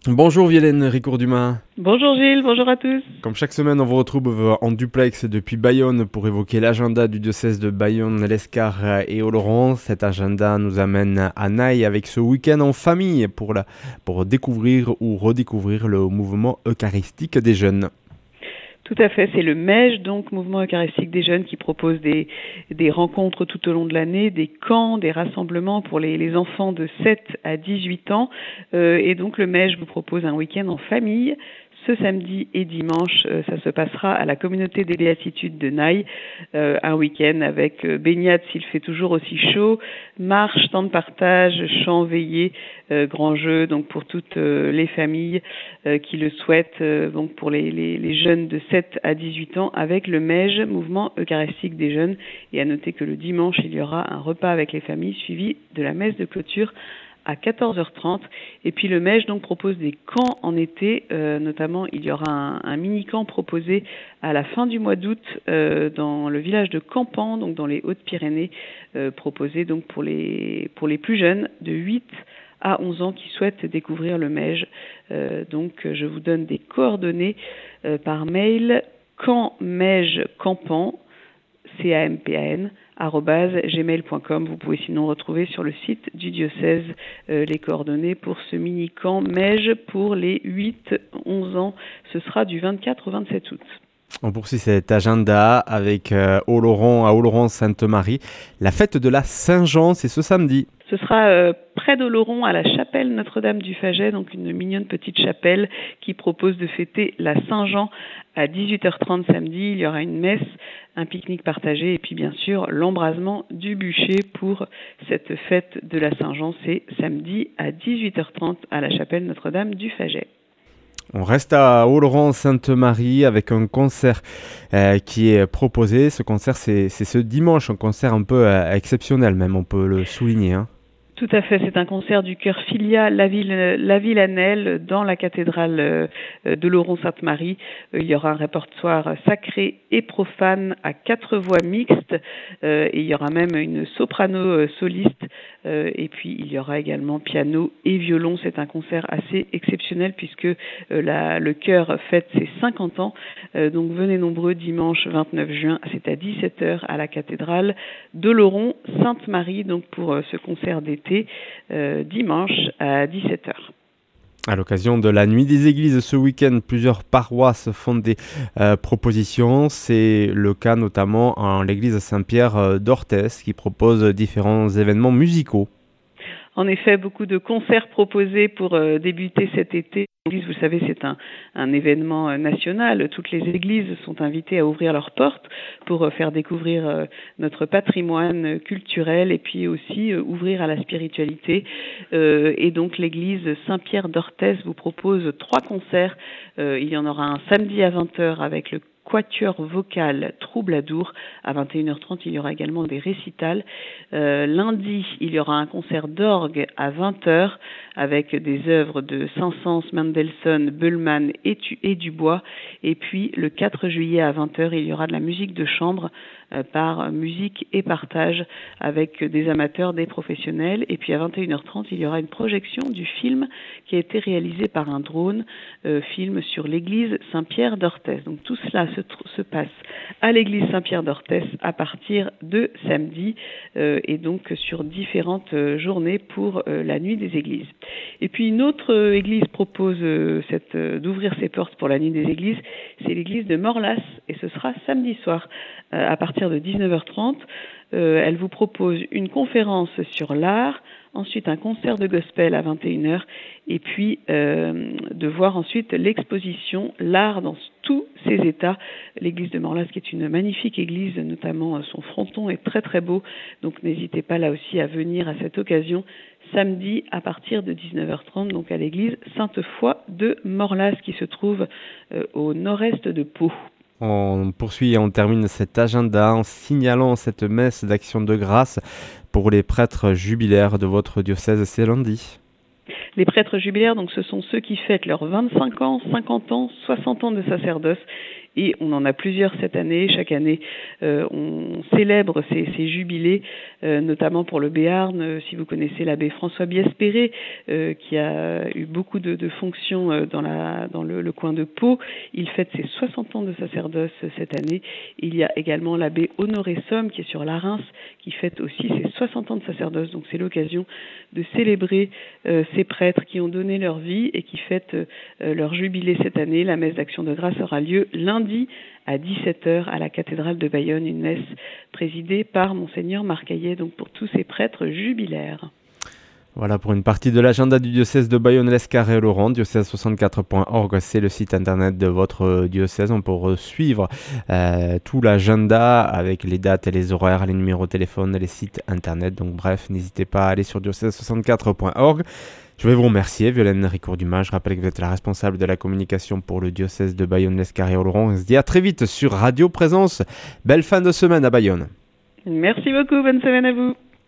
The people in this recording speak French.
Bonjour Violaine Ricourt-Dumas. Bonjour Gilles, bonjour à tous. Comme chaque semaine, on vous retrouve en duplex depuis Bayonne pour évoquer l'agenda du diocèse de Bayonne, l'Escar et Oloron. Cet agenda nous amène à Naï avec ce week-end en famille pour découvrir ou redécouvrir le mouvement eucharistique des jeunes. Tout à fait, c'est le MEJ, donc Mouvement Eucharistique des Jeunes, qui propose des rencontres tout au long de l'année, des camps, des rassemblements pour les enfants de 7 à 18 ans. Et donc le MEJ vous propose un week-end en famille. Ce samedi et dimanche, ça se passera à la communauté des Béatitudes de Naï, un week-end avec baignade s'il fait toujours aussi chaud, marche, temps de partage, chant, veillée, grand jeu, donc pour toutes les familles qui le souhaitent, donc pour les jeunes de 7 à 18 ans avec le MEJ, Mouvement Eucharistique des Jeunes. Et à noter que le dimanche, il y aura un repas avec les familles suivi de la messe de clôture à 14h30. Et puis le MEJ donc propose des camps en été, notamment il y aura un mini-camp proposé à la fin du mois d'août dans le village de Campan, donc dans les Hautes-Pyrénées, proposé donc pour les plus jeunes de 8 à 11 ans qui souhaitent découvrir le MEJ. Donc je vous donne des coordonnées par mail campmejcampan, campan, @gmail.com. Vous pouvez sinon retrouver sur le site du diocèse les coordonnées pour ce mini-camp MEJ pour les 8-11 ans. Ce sera du 24 au 27 août. On poursuit cet agenda avec Oloron à Oloron-Sainte-Marie. La fête de la Saint-Jean, c'est ce samedi. Ce sera près d'Oloron à la chapelle Notre-Dame du Faget, donc une mignonne petite chapelle qui propose de fêter la Saint-Jean à 18h30 samedi. Il y aura une messe, un pique-nique partagé et puis bien sûr l'embrasement du bûcher pour cette fête de la Saint-Jean. C'est samedi à 18h30 à la chapelle Notre-Dame du Faget. On reste à Oloron-Sainte-Marie avec un concert qui est proposé. Ce concert, c'est ce dimanche, un concert un peu exceptionnel même, on peut le souligner, hein. Tout à fait, c'est un concert du chœur Filia La Villanelle dans la cathédrale de Oloron-Sainte-Marie. Il y aura un répertoire sacré et profane à 4 voix mixtes et il y aura même une soprano soliste et puis il y aura également piano et violon. C'est un concert assez exceptionnel puisque le chœur fête ses 50 ans. Donc venez nombreux dimanche 29 juin, c'est à 17h à la cathédrale d'Oloron-Sainte-Marie donc pour ce concert d'été. Dimanche à 17h. À l'occasion de la Nuit des Églises ce week-end, plusieurs paroisses font des propositions. C'est le cas notamment en l'église Saint-Pierre d'Orthès qui propose différents événements musicaux. En effet, beaucoup de concerts proposés pour débuter cet été. L'église, vous savez, c'est un événement national. Toutes les églises sont invitées à ouvrir leurs portes pour faire découvrir notre patrimoine culturel et puis aussi ouvrir à la spiritualité. Et donc l'église Saint-Pierre d'Orthès vous propose 3 concerts. Il y en aura un samedi à 20h avec le quatuor vocal Troubladour. À 21h30, il y aura également des récitals. Lundi, il y aura un concert d'orgue à 20h avec des œuvres de Saint-Saëns, Mendelssohn, Böllmann et Dubois. Et puis, le 4 juillet à 20h, il y aura de la musique de chambre par musique et partage avec des amateurs, des professionnels. Et puis, à 21h30, il y aura une projection du film qui a été réalisé par un drone, film sur l'église Saint-Pierre d'Orthès. Donc, tout cela se passe à l'église Saint-Pierre d'Orthès à partir de samedi et donc sur différentes journées pour la nuit des églises. Et puis une autre église propose d'ouvrir ses portes pour la nuit des églises, c'est l'église de Morlas et ce sera samedi soir à partir de 19h30. Elle vous propose une conférence sur l'art, ensuite un concert de gospel à 21h et puis de voir ensuite l'exposition L'art dans tous ses états. L'église de Morlas qui est une magnifique église, notamment son fronton est très très beau, donc n'hésitez pas là aussi à venir à cette occasion samedi à partir de 19h30 donc à l'église Sainte-Foy de Morlas qui se trouve au nord-est de Pau. On poursuit et on termine cet agenda en signalant cette messe d'action de grâce pour les prêtres jubilaires de votre diocèse, c'est lundi. Les prêtres jubilaires, donc, ce sont ceux qui fêtent leurs 25 ans, 50 ans, 60 ans de sacerdoce Et on en a plusieurs cette année. Chaque année, on célèbre ces jubilés, notamment pour le Béarn. Si vous connaissez l'abbé François Biespéré, qui a eu beaucoup de fonctions dans le coin de Pau, il fête ses 60 ans de sacerdoce cette année. Il y a également l'abbé Honoré Somme, qui est sur la Reims, qui fête aussi ses 60 ans de sacerdoce. Donc c'est l'occasion de célébrer ces prêtres qui ont donné leur vie et qui fêtent leur jubilé cette année. La messe d'action de grâce aura lieu lundi à 17h à la cathédrale de Bayonne, une messe présidée par Monseigneur Marcaillet, donc pour tous ces prêtres jubilaires. Voilà pour une partie de l'agenda du diocèse de Bayonne, l'Escar et Oloron. Diocèse64.org, c'est le site internet de votre diocèse. On peut suivre tout l'agenda avec les dates et les horaires, les numéros de téléphone, les sites internet. Donc bref, n'hésitez pas à aller sur diocèse64.org. Je vais vous remercier, Violaine Ricourt-Dumas. Je rappelle que vous êtes la responsable de la communication pour le diocèse de Bayonne, l'Escar et Oloron. On se dit à très vite sur Radio Présence. Belle fin de semaine à Bayonne. Merci beaucoup, bonne semaine à vous.